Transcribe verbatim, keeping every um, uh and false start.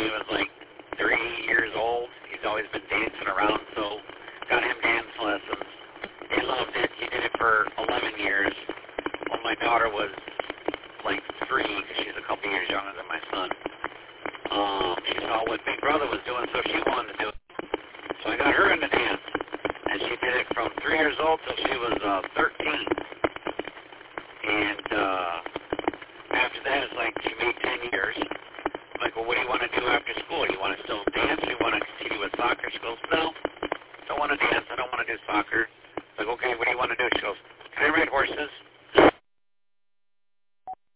he was like three years old. He's always been dancing around, so got him dance lessons. He loved it. He did it for eleven years. When my daughter was like three, because she's a couple years younger than my son, um, she saw what Big Brother was doing, so she wanted to do it. So I got her into dance, and she did it from three years old till she was uh, thirteen.